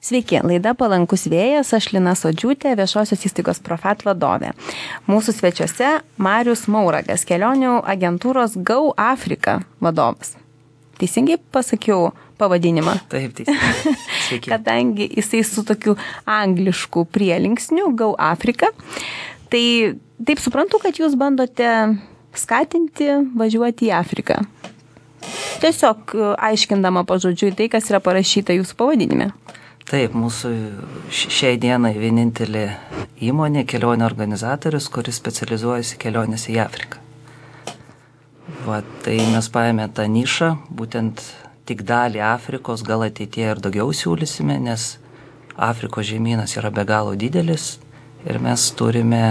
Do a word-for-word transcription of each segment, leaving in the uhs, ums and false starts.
Sveiki, laida Palankus vėjas, aš Lina Sodžiūtė, viešosios įstaigos Profat vadovė. Mūsų svečiuose Marius Mauragas, kelionių agentūros Go Africa vadovas. Teisingai pasakiau pavadinimą? Taip, teisingai. Sveiki. Kadangi jisai su tokiu anglišku prielinksniu Go Africa, tai taip suprantu, kad jūs bandote skatinti važiuoti į Afriką. Tiesiog aiškindama pažodžiui tai, kas yra parašyta jūsų pavadinime. Taip, mūsų šiai dienai vienintelė įmonė, kelionių organizatorius, kuris specializuojasi kelionėse į Afriką. Va, tai mes paėmė tą nišą, būtent tik dalį Afrikos, gal ateityje ir daugiau siūlysime, nes Afrikos žemynas yra be galo didelis ir mes turime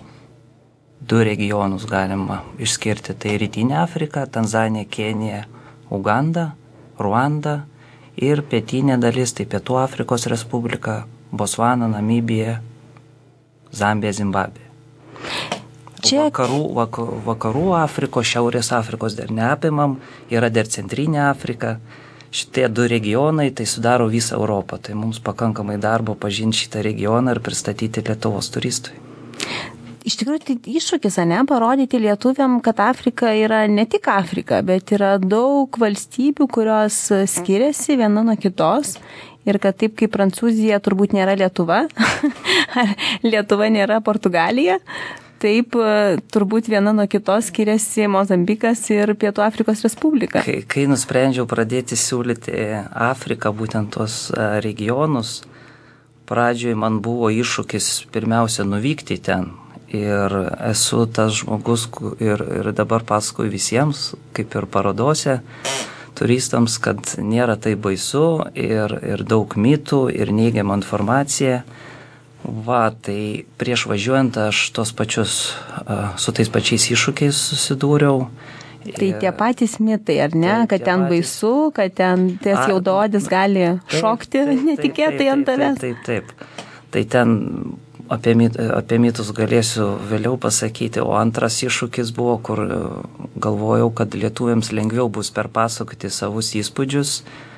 du regionus galima išskirti. Tai Rytinė Afrika, Tanzanija, Kenija, Uganda, Ruanda. Ir pietinė dalis, tai Pietų Afrikos Respublika, Botsvana, Namibija, Zambija, Zimbabvė. Čia... Vakarų, vak, vakarų Afrikos, Šiaurės Afrikos dar neapimam, yra dar Centrinė Afrika. Šitie du regionai tai sudaro visą Europą, tai mums pakankamai darbo pažinti šitą regioną ir pristatyti Lietuvos turistui. Iš tikrųjų, tai iššūkis, ane, parodyti lietuviam, kad Afrika yra ne tik Afrika, bet yra daug valstybių, kurios skiriasi viena nuo kitos ir kad taip kaip Prancūzija turbūt nėra Lietuva, ar Lietuva nėra Portugalija, taip turbūt viena nuo kitos skiriasi Mozambikas ir Pietų Afrikos Respublika. Kai, kai nusprendžiau pradėti siūlyti Afriką, būtent tos regionus, pradžioje man buvo iššūkis pirmiausia nuvykti ten. Ir esu tas žmogus ir, ir dabar pasakoju visiems, kaip ir parodose, turistams, kad nėra tai baisu ir, ir daug mitų ir neigiama informacija. Va, tai prieš važiuojant aš tos pačius, su tais pačiais iššūkiais susidūriau. Tai tie patys mitai, ar ne? Tai, kad ten patys... baisu, kad ten ties jaudodis gali šokti taip, taip, netikėtai taip, taip, ant tavęs. Taip, taip, taip. Tai ten apie, mit, apie mitus galėsiu vėliau pasakyti, o antras iššūkis buvo, kur galvojau, kad lietuviams lengviau bus perpasakoti savus įspūdžius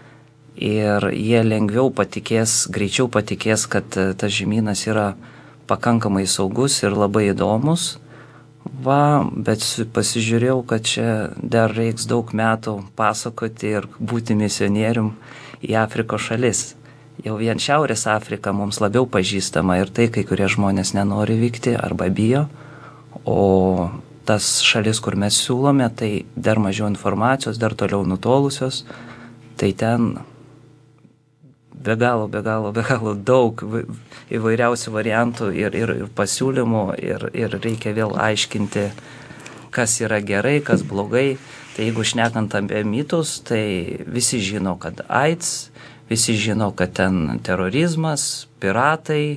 ir jie lengviau patikės, greičiau patikės, kad tas žemynas yra pakankamai saugus ir labai įdomus. Va, bet pasižiūrėjau, kad čia dar reiks daug metų pasakoti ir būti misionierium į Afrikos šalis. Jau vien Šiaurės Afrika mums labiau pažįstama ir tai, kai kurie žmonės nenori vykti arba bijo, o tas šalis, kur mes siūlome, tai dar mažiau informacijos, dar toliau nutolusios, tai ten be galo, be galo, be galo daug įvairiausių variantų ir, ir, ir pasiūlymų ir, ir reikia vėl aiškinti, kas yra gerai, kas blogai. Tai jeigu šnekant apie mitus, tai visi žino, kad AIDS, visi žino, kad ten terorizmas, piratai,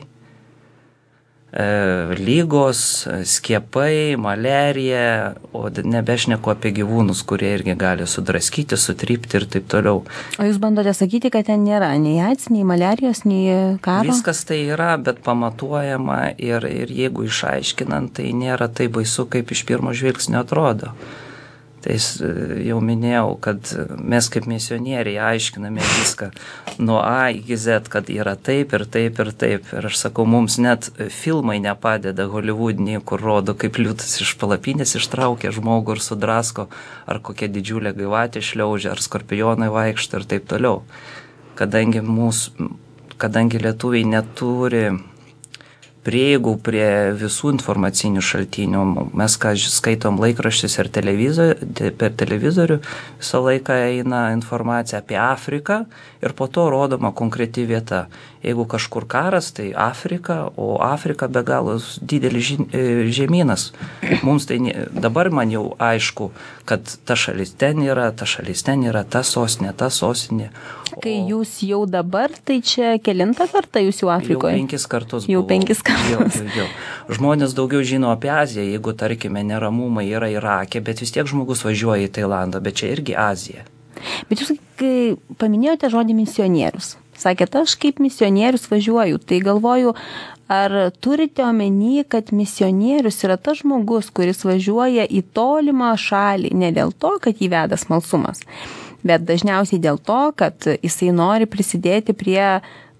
e, lygos, skiepai, malerija, o nebešneku apie gyvūnus, kurie irgi gali sudraskyti, sutrypti ir taip toliau. O jūs bandote sakyti, kad ten nėra nei AIDS, nei malerijos, nei karo? Viskas tai yra, bet pamatuojama ir, ir jeigu išaiškinant, tai nėra tai baisu, kaip iš pirmo žvilgsnio atrodo. Tai jau minėjau, kad mes kaip misionieriai aiškiname viską nuo A iki Z, kad yra taip ir taip ir taip. Ir aš sakau, mums net filmai nepadeda holivudiniai, kur rodo, kaip liūtas iš palapinės ištraukia žmogų ir sudrasko, ar kokia didžiulė gyvatė šliaužia, ar skorpionai vaikšto ir taip toliau. Kadangi, mūsų, kadangi lietuviai neturi prieigų prie visų informacinių šaltinių. Mes, ką skaitom laikraščius ir televizorių, per televizorių, visą laiką eina informacija apie Afriką ir po to rodoma konkreti vieta. Jeigu kažkur karas, tai Afrika, o Afrika be galo didelis žemynas. Mums tai dabar man jau aišku, kad ta šalis ten yra, ta šalis ten yra, ta sostinė, ta sostinė. Kai jūs jau dabar, tai čia kelintą kartą jūs jau Afrikoje? Jau penkis kartus jau buvau. Penkis kartus. Jau, jau, jau. Žmonės daugiau žino apie Aziją, jeigu, tarkime, neramumai yra Irake, bet vis tiek žmogus važiuoja į Tailandą, bet čia irgi Azija. Bet jūs kai paminėjote žodį misionierius, sakėte, aš kaip misionierius važiuoju, tai galvoju, ar turite omeny, kad misionierius yra tas žmogus, kuris važiuoja į tolimą šalį, ne dėl to, kad jį veda smalsumas, bet dažniausiai dėl to, kad jisai nori prisidėti prie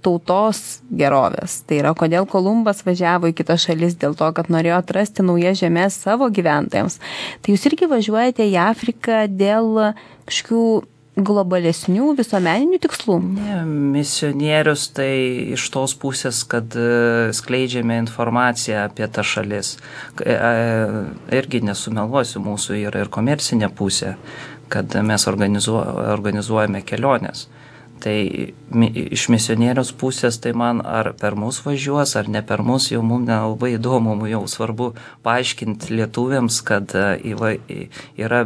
tautos gerovės. Tai yra, kodėl Kolumbas važiavo į kitas šalis dėl to, kad norėjo atrasti naujas žemės savo gyventojams. Tai jūs irgi važiuojate į Afriką dėl kažkokių globalesnių visuomeninių tikslų? Ne, misionierius tai iš tos pusės, kad skleidžiame informaciją apie tą šalis. Irgi nesumeluosiu, mūsų yra ir komercinė pusė, kad mes organizuojame keliones. Tai iš misionieriaus pusės, tai man ar per mus važiuos, ar ne per mus, jau mums nelabai įdomu, jau svarbu paaiškinti lietuviams, kad yra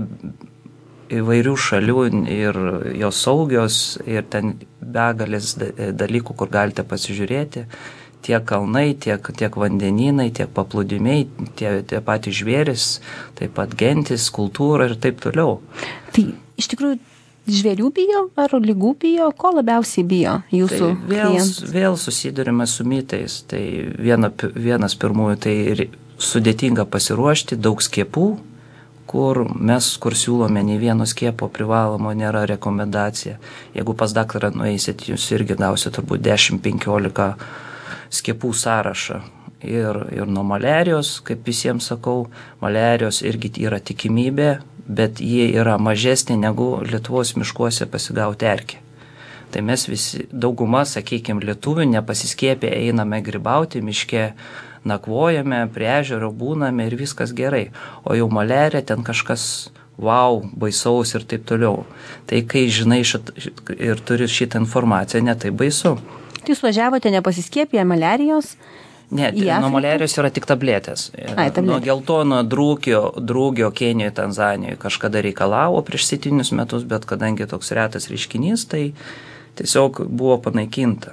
įvairių šalių ir jos saugios ir ten begalės dalykų, kur galite pasižiūrėti. Tiek kalnai, tiek, tiek vandenynai, tiek paplūdimiai, tie, tie patys žvėris, taip pat gentis, kultūra ir taip toliau. Tai iš tikrųjų žvėrių bijo ar lygų bijo? Ko labiausiai bijo jūsų tai vėl, klientas? Vėl susidurime su mitais. Tai viena, vienas pirmųjų, tai sudėtinga pasiruošti, daug skiepų, kur mes, kur siūlome nei vieno skiepo privalomo, nėra rekomendacija. Jeigu pas daktarą nueisit, jūs irgi gausite turbūt dešimt penkiolika skiepų sąrašą. Ir, ir nuo maliarijos, kaip visiems sakau, maliarijos irgi yra tikimybė, bet jie yra mažesnė negu Lietuvos miškuose pasigauti erkę. Tai mes visi, dauguma, sakykime, lietuvių nepasiskiepę einame grybauti, miške nakvojame, prie ežero būname ir viskas gerai. O jau maliarija ten kažkas, wow, baisaus ir taip toliau. Tai kai žinai šit, ir turi šitą informaciją, ne tai baisu. Tai jūs važiavote nepasiskiepę maliarijos? Ne, nuo maliarijos yra tik tabletės. Ai, tabletės. Nuo geltono drūkio, drūgio Kenijoje, Tanzanijoje kažkada reikalavo prieš septynius metus, bet kadangi toks retas reiškinys, tai tiesiog buvo panaikinta.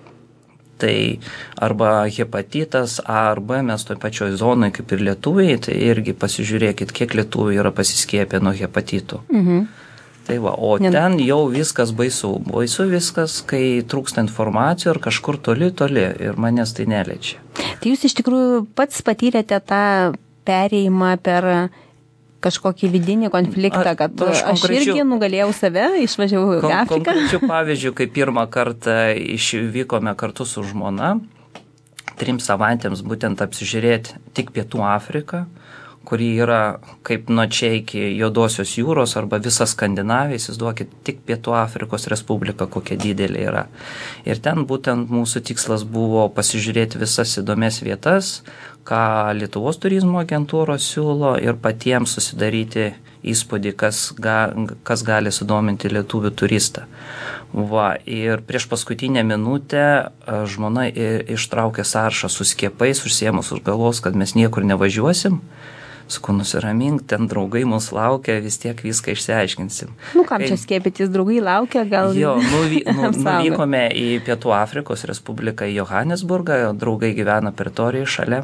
Tai arba hepatitas A ar B, mes toj pačioj zonai kaip ir lietuviai, tai irgi pasižiūrėkit, kiek lietuvių yra pasiskiepę nuo hepatitų. Mhm. Tai va, o ten jau viskas baisu. Baisu viskas, kai trūksta informacijų ir kažkur toli, toli ir manęs tai neliečia. Tai jūs iš tikrųjų pats patyrėte tą perėjimą per kažkokį vidinį konfliktą, kad aš, aš irgi nugalėjau save, išvažiavau į Afriką. Konkrečių pavyzdžių, kai pirmą kartą išvykome kartu su žmona, trim savaitėms būtent apsižiūrėti tik Pietų Afriką, kuri yra kaip nuo čia iki Juodosios jūros arba visa Skandinavija, įsivaizduokit, tik Pietų Afrikos Respublika kokia didelė yra. Ir ten būtent mūsų tikslas buvo pasižiūrėti visas įdomias vietas, ką Lietuvos turizmo agentūros siūlo ir patiems susidaryti įspūdį, kas, ga, kas gali sudominti lietuvių turistą. Va, ir prieš paskutinę minutę žmona ištraukė sąrašą su skiepais, užsiėmus už galvos, kad mes niekur nevažiuosim. Sakau, nusiramink, ten draugai mus laukia, vis tiek viską išsiaiškinsim. Nu, kam Kai... čia skiepytis, draugai laukia, gal... Jo, nuvy, nu, nuvykome į Pietų Afrikos Respubliką, į Johannesburgą, draugai gyvena Pretorijoje šalia.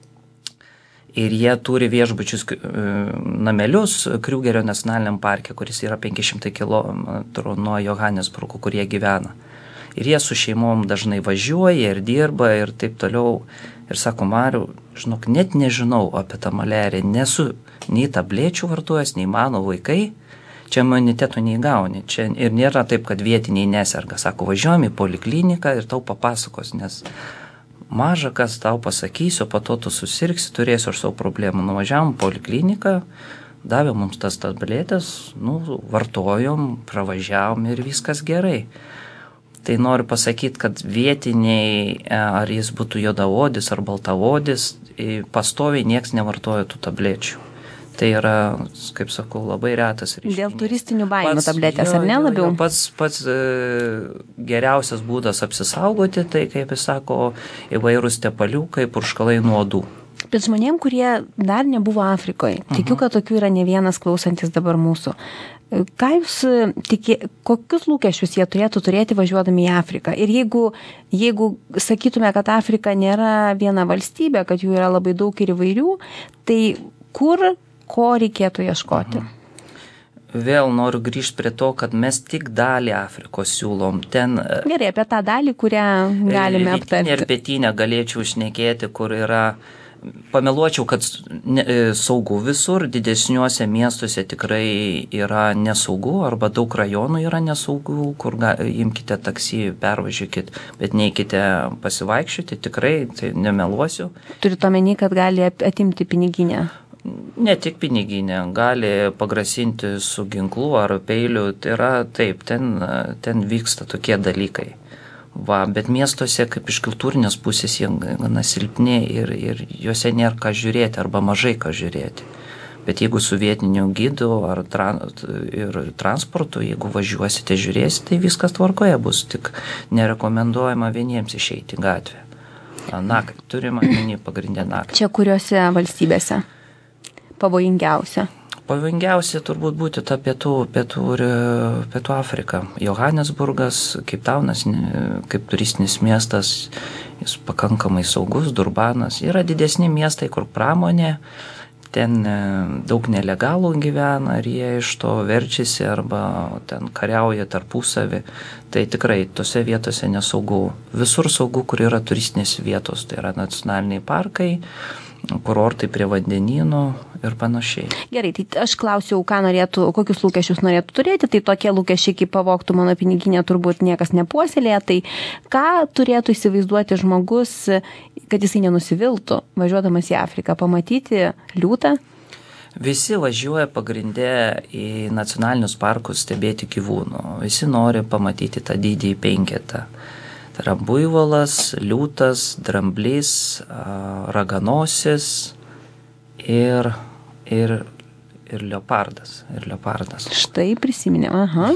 Ir jie turi viešbučius namelius Kriugerio nacionaliniam parke, kuris yra penki šimtai kilometrų nuo Johannesburgo, kur jie gyvena. Ir jie su šeimom dažnai važiuoja ir dirba ir taip toliau. Ir sako, Mariau, žinok, net nežinau apie tą maliariją, nesu nei tablečių vartojęs, nei mano vaikai, čia imuniteto neįgauni. Čia ir nėra taip, kad vietiniai neserga. Sako, važiuojam į polikliniką ir tau papasakos, nes maža kas tau pasakysiu, po to tu susirgsi, turėsiu aš savo problemų. Nuvažiavam į polikliniką, davė mums tas tabletės, nu, vartojom, pravažiavom ir viskas gerai. Tai noriu pasakyti, kad vietiniai, ar jis būtų juodaodis ar baltaodis, pastoviai nieks nevartoja tų tablečių. Tai yra, kaip sakau, labai retas reiškinys. Dėl turistinių baimių tabletės, ar ne labiau? Jo, pats, pats e, geriausias būdas apsisaugoti, tai, kaip jis sako, įvairūs tepaliukai, purškalai nuo odų. Bet žmonėm, kurie dar nebuvo Afrikoje, tikiu, kad tokių yra ne vienas klausantis dabar mūsų. Ką jūs tikė, kokius lūkesčius jie turėtų turėti važiuodami į Afriką? Ir jeigu, jeigu sakytume, kad Afrika nėra viena valstybė, kad jų yra labai daug ir įvairių, tai kur, ko reikėtų ieškoti? Vėl noriu grįžti prie to, kad mes tik dalį Afrikos siūlom. Ten, Gerai, apie tą dalį, kurią galime aptarti. Ir pietinę galėčiau šnekėti, kur yra Pameluočiau, kad ne, saugu visur, didesniuose miestuose tikrai yra nesaugu, arba daug rajonų yra nesaugu, kur ga, imkite taksi, pervažiuokit, bet neikite pasivaikščioti, tikrai, tai nemeluosiu. Turite omeny, kad gali atimti piniginę? Ne tik piniginė, gali pagrasinti su ginklu ar peiliu, tai yra taip, ten, ten vyksta tokie dalykai. Va, bet miestuose, kaip iš kultūrinės pusės, jie gana silpni ir, ir juose nėra ką žiūrėti arba mažai ką žiūrėti. Bet jeigu su vietiniu gidu ar tran, ir transportu, jeigu važiuosite, žiūrėsite, tai viskas tvarkoje bus, tik nerekomenduojama vieniems išeiti į gatvę. Naktį, turime omeny pagrindę naktį. Čia kuriuose valstybėse pavojingiausia? Pavojingiausia turbūt būtų ta pietų, pietų, pietų Afrika. Johannesburgas, Keiptaunas, kaip turistinis miestas, jis pakankamai saugus, Durbanas. Yra didesni miestai, kur pramonė, ten daug nelegalų gyvena, ar jie iš to verčiasi, arba ten kariauja tarpusavį. Tai tikrai tose vietose nesaugu. Visur saugu, kur yra turistinės vietos, tai yra nacionaliniai parkai, kurortai prie vandenynų ir panašiai. Gerai, tai aš klausiau, ką norėtų, kokius lūkesčius norėtų turėti, tai tokie lūkesčiai, kaip pavogtų mano piniginę, turbūt niekas nepuoselėja, tai ką turėtų įsivaizduoti žmogus, kad jisai nenusiviltų, važiuodamas į Afriką, pamatyti liūtą? Visi važiuoja pagrindė į nacionalinius parkus stebėti gyvūnų, visi nori pamatyti tą didįjį penketą. Tai yra buivolas, liūtas, dramblys, raganosis ir, ir, ir leopardas. Ir leopardas. Štai prisiminėm, aha.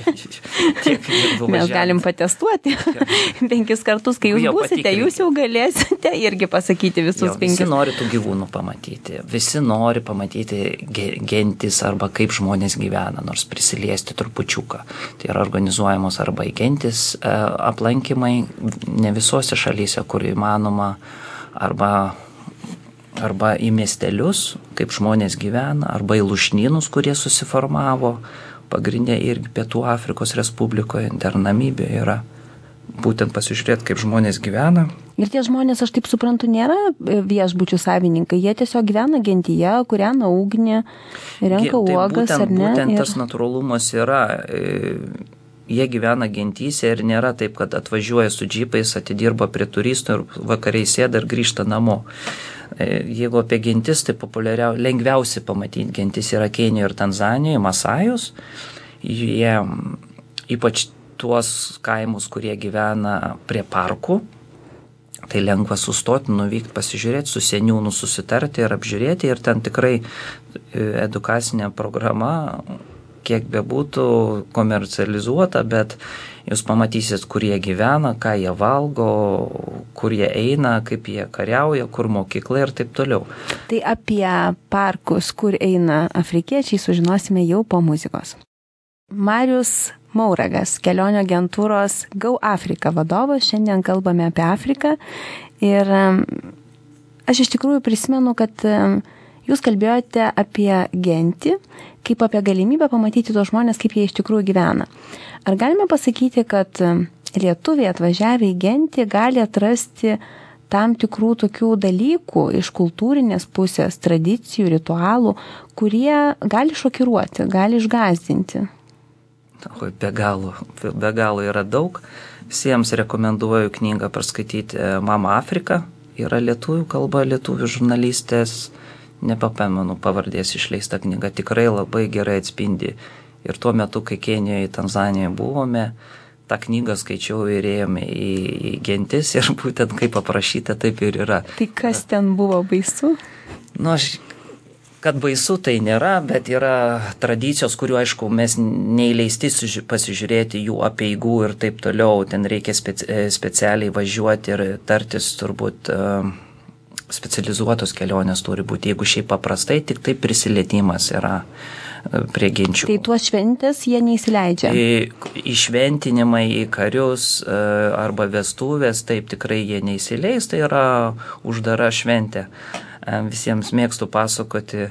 Mes galim patestuoti penkis kartus, kai jūs būsite, jūs jau galėsite irgi pasakyti visus jo, penkis. Visi nori tų gyvūnų pamatyti, visi nori pamatyti gentis arba kaip žmonės gyvena, nors prisiliesti trupučiuką. Tai yra organizuojamos arba į gentis aplankymai, ne visose šalyse, kur įmanoma, arba arba į miestelius, kaip žmonės gyvena, arba į lūšnynus, kurie susiformavo, pagrindė irgi Pietų Afrikos Respublikoje, dar Namibijoje yra, būtent pasižiūrėti, kaip žmonės gyvena. Ir tie žmonės, aš taip suprantu, nėra viešbučių savininkai, jie tiesiog gyvena gentyje, kūrena ugnį, renka tai uogas, būtent, ar ne? Būtent ir... tas natūralumas yra, jie gyvena gentyse ir nėra taip, kad atvažiuoja su džipais, atidirba prie turistų ir vakariai sėda ir grįžta namo. Jeigu apie gentis, tai populiariau, lengviausi pamatyti gentis yra Kenijoje ir Tanzanijoje, Masajus. Jie ypač tuos kaimus, kurie gyvena prie parkų, tai lengva sustoti, nuvykti, pasižiūrėti, su seniūnu susitarti ir apžiūrėti. Ir ten tikrai edukacinė programa, kiek bebūtų komercializuota, bet jūs pamatysit, kur jie gyvena, ką jie valgo, kur jie eina, kaip jie kariauja, kur mokykla ir taip toliau. Tai apie parkus, kur eina afrikiečiai, sužinosime jau po muzikos. Marius Mauragas, kelionių agentūros Go Africa vadovas, šiandien kalbame apie Afriką. Ir aš iš tikrųjų prisimenu, kad jūs kalbėjote apie gentį, kaip apie galimybę pamatyti tos žmonės, kaip jie iš tikrųjų gyvena. Ar galime pasakyti, kad lietuviai atvažiavę į gentį gali atrasti tam tikrų tokių dalykų iš kultūrinės pusės, tradicijų, ritualų, kurie gali šokiruoti, gali išgąsdinti? O, be galo, be galo yra daug. Visiems rekomenduoju knygą perskaityti Mama Afrika. Yra lietuvių kalba, lietuvių žurnalistės. Nepapamenu pavardės išleista knyga, tikrai labai gerai atspindi. Ir tuo metu, kai Kenijoje, Tanzanijoje buvome, tą knygą skaičiau ir ėjome į, į gentis ir būtent kaip aprašyta, taip ir yra. Tai kas ten buvo baisu? Nu, aš, kad baisu tai nėra, bet yra tradicijos, kuriuo, aišku, mes neįleisti pasižiūrėti jų apeigų ir taip toliau. Ten reikia speci- specialiai važiuoti ir tartis turbūt... Specializuotos kelionės turi būti, jeigu šiaip paprastai, tik tai prisilietimas yra prie genčių. Tai tuos šventės jie neįsileidžia? Į, į šventinimai, į karius arba vestuvės, taip tikrai jie neįsileis, tai yra uždara šventė. Visiems mėgstu pasakoti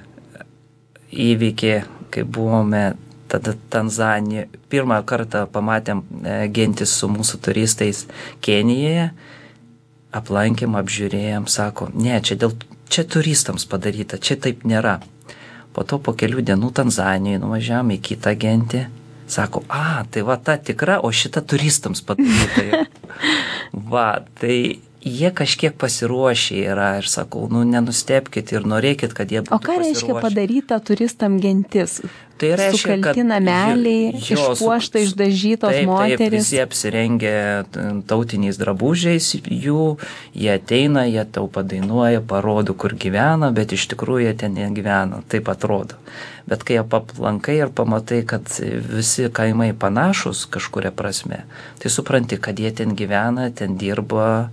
įvykį, kai buvome tada Tanzanijoje. Pirmą kartą pamatėm gentis su mūsų turistais Kenijoje. Aplankėm, apžiūrėjom, sako, ne, čia dėl čia turistams padaryta, čia taip nėra. Po to po kelių dienų Tanzanijoje nuvažiavome į kitą gentį. Sako, a, tai va ta tikra, o šita turistams padaryta. Va, tai jie kažkiek pasiruošę yra ir sakau, nu nenustepkit ir norėkit, kad jie būtų pasiruošę. O ką reiškia padaryta turistam gentis? Tai reiškia, sukalti nameliai, išpuošta, išdažytos taip, moteris. Taip, visi apsirengę tautiniais drabužiais jų, jie ateina, jie tau padainuoja, parodo, kur gyvena, bet iš tikrųjų jie ten negyvena, taip atrodo. Bet kai aplankai ir pamatai, kad visi kaimai panašus kažkuria prasme, tai supranti, kad jie ten gyvena, ten dirba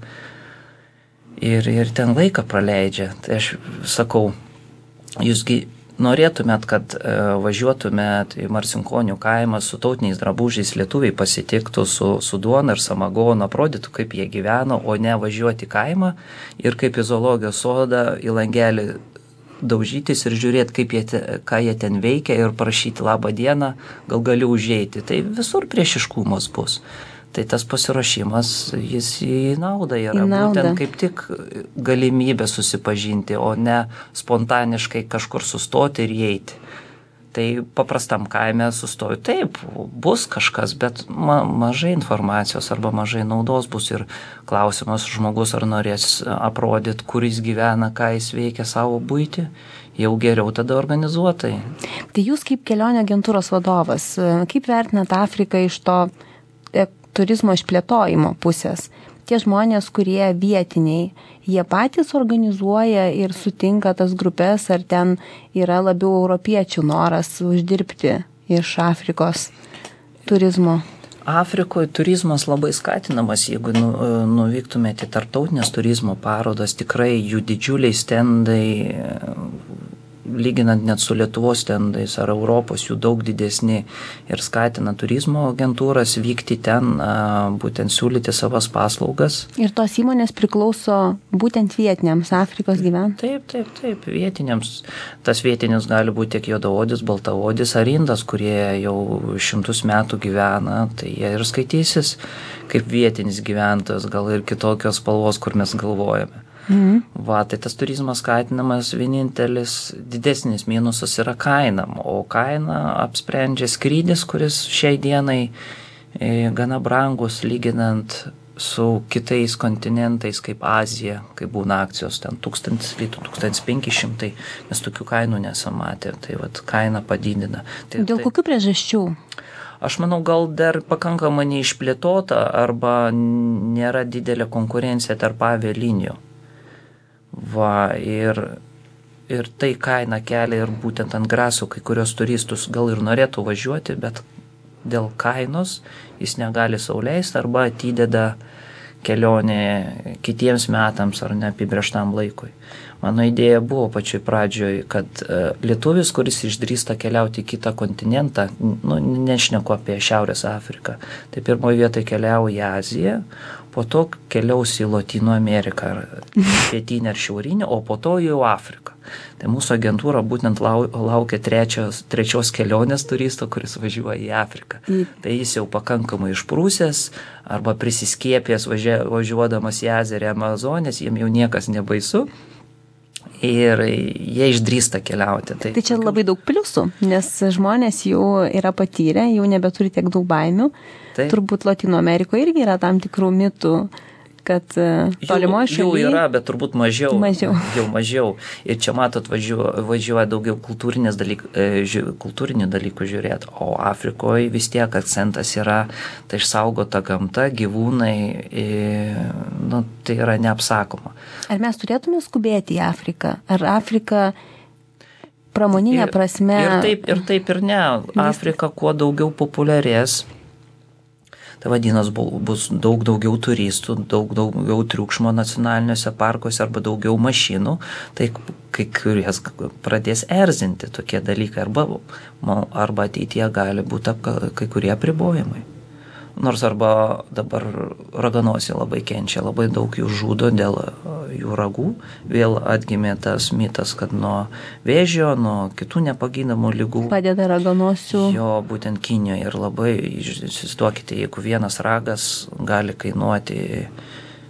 ir, ir ten laiką praleidžia. Tai aš sakau, jūsgi norėtumėt, kad e, važiuotumėt į Marcinkonių kaimą su tautiniais drabužiais, lietuviai pasitiktų su, su duona ir samagonu, aprodytų, kaip jie gyveno, o ne važiuoti į kaimą ir kaip į zoologijos sodą į langelį daužytis ir žiūrėti, kaip jie te, ką jie ten veikia ir prašyti labą dieną, gal galiu užeiti. Tai visur priešiškumas bus. Tai tas pasiruošimas, jis į naudą yra, į naudą. Būtent kaip tik galimybė susipažinti, o ne spontaniškai kažkur sustoti ir įeiti. Tai paprastam kaime sustoju, taip, bus kažkas, bet ma mažai informacijos arba mažai naudos bus ir klausimas žmogus, ar norės aprodyti, kur jis gyvena, ką jis veikia savo buitį, jau geriau tada organizuotai. Tai jūs kaip kelionio agentūros vadovas, kaip vertinat Afriką iš to turizmo išplėtojimo pusės? Tie žmonės, kurie vietiniai, jie patys organizuoja ir sutinka tas grupės, ar ten yra labiau europiečių noras uždirbti iš Afrikos turizmo? Afrikoje turizmas labai skatinamas, jeigu nu, nuvyktumėte į tarptautinės turizmo parodas, tikrai jų didžiuliai stendai, lyginant net su Lietuvos stendais ar Europos, jų daug didesni ir skatina turizmo agentūras vykti ten, būtent siūlyti savas paslaugas. Ir tos įmonės priklauso būtent vietiniams Afrikos gyventojams? Taip, taip, taip, vietiniams. Tas vietinis gali būti tiek juodaodis, baltaodis ar indas, kurie jau šimtus metų gyvena, tai jie ir skaitysis kaip vietinis gyventojas, gal ir kitokios spalvos, kur mes galvojame. Mhm. Va, tai tas turizmas skatinamas, vienintelis didesnis minusas yra kaina, o kaina apsprendžia skrydis, kuris šiai dienai e, gana brangus lyginant su kitais kontinentais kaip Azija, kai būna akcijos ten tūkstantis litų, tūkstantis penki šimtai, mes tokių kainų nesamatė, tai vat kaina padidina. Tai, Dėl tai, kokių priežasčių? Aš manau, gal dar pakankamai neišplėtota arba nėra didelė konkurencija tarp avialinijų. Va, ir, ir tai kaina kelia ir būtent ant grasų kai kurios turistus gal ir norėtų važiuoti, bet dėl kainos jis negali sau leisti arba atideda kelionę kitiems metams ar neapibrėžtam laikui. Mano idėja buvo pačioj pradžioj, kad lietuvis, kuris išdrįsta keliauti į kitą kontinentą, nu, nešneku apie Šiaurės Afriką, tai pirmoje vietoje keliauja į Aziją, po to keliaus į Lotynų Ameriką, pietinę ar šiaurinę, o po to jau Afriką. Tai mūsų agentūra būtent lau, laukia trečios, trečios kelionės turisto, kuris važiuoja į Afriką. Mm. Tai jis jau pakankamai išprūsęs arba prisiskiepęs važia, važiuodamas į Aziją ir Amazonės, jiem jau niekas nebaisu. Ir jie išdrįsta keliauti. Tai, tai čia labai daug pliusų, nes žmonės jau yra patyrę, jau nebeturi tiek daug baimių. Taip. Turbūt Lotynų Amerikoje irgi yra tam tikrų mitų, kad tolimoje šalyje... Jų yra, bet turbūt mažiau. Mažiau. Jau mažiau. Ir čia matot, važiuoja, važiuoja daugiau dalyk, kultūrinių dalykų žiūrėti, o Afrikoje vis tiek akcentas yra tai išsaugota gamta, gyvūnai, ir, nu, tai yra neapsakoma. Ar mes turėtume skubėti į Afriką? Ar Afrika pramoninė ir, prasme... Ir taip, ir taip, ir ne. Afrika kuo daugiau populiarės, tai vadinas bus daug daugiau turistų, daug daugiau triukšmo nacionaliniuose parkuose arba daugiau mašinų, tai kai kurias pradės erzinti tokie dalykai arba, arba ateityje gali būti kai kurie apribojimai. Nors arba dabar raganosiai labai kenčia, labai daug jų žudo dėl jų ragų. Vėl atgimė tas mitas, kad nuo vėžio, nuo kitų nepagydamų ligų padeda raganosių. Jo, būtent Kinijoje. Ir labai, įsivaizduokite, jeigu vienas ragas gali kainuoti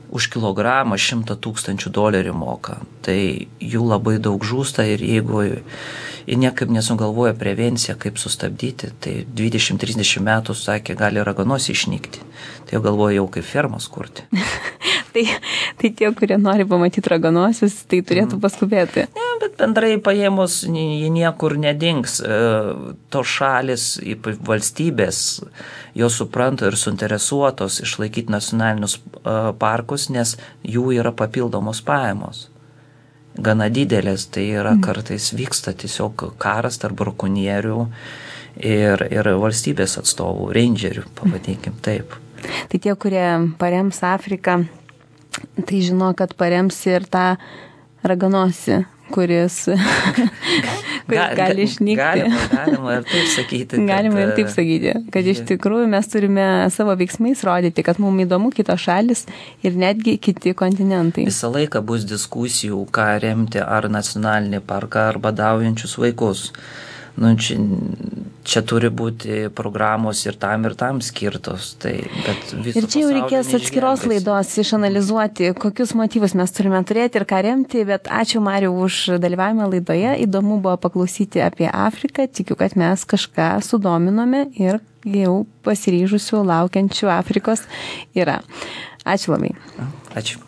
už kilogramą šimtą tūkstančių dolerių moka. Tai jų labai daug žūsta ir jeigu jie niekaip nesugalvoja prevenciją, kaip sustabdyti, tai dvidešimt trisdešimt metų, sakė, gali raganosį išnykti. Tai jau galvoja jau kaip fermos kurti. tai, tai tie, kurie nori pamatyti raganosius, tai turėtų paskubėti. Ne, bet bendrai paėmus, jie niekur nedings. To šalis, valstybės, jos supranta ir suinteresuotos išlaikyti nacionalinius parkus, nes jų yra papildomos pajamos. Gana didelės, tai yra kartais vyksta tiesiog karas tarp brakonierių ir, ir valstybės atstovų, rangerių, pavadinkim taip. Tai tie, kurie parems Afriką, tai žino, kad parems ir tą raganosį, kuris, kuris ga, gali išnykti. Galima, galima ir taip sakyti. Galima ir taip sakyti, kad iš tikrųjų mes turime savo veiksmais rodyti, kad mums įdomu kitos šalis ir netgi kiti kontinentai. Visą laiką bus diskusijų, ką remti, ar nacionalinį parką, ar badaujančius vaikus. Nu, čia, čia turi būti programos ir tam ir tam skirtos. Tai, bet ir čia jau reikės atskiros laidos išanalizuoti, kokius motyvus mes turime turėti ir ką remti, bet ačiū Mariau už dalyvavimą laidoje. Įdomu buvo paklausyti apie Afriką. Tikiu, kad mes kažką sudominome ir jau pasiryžusių laukiančių Afrikos yra. Ačiū labai. Ačiū.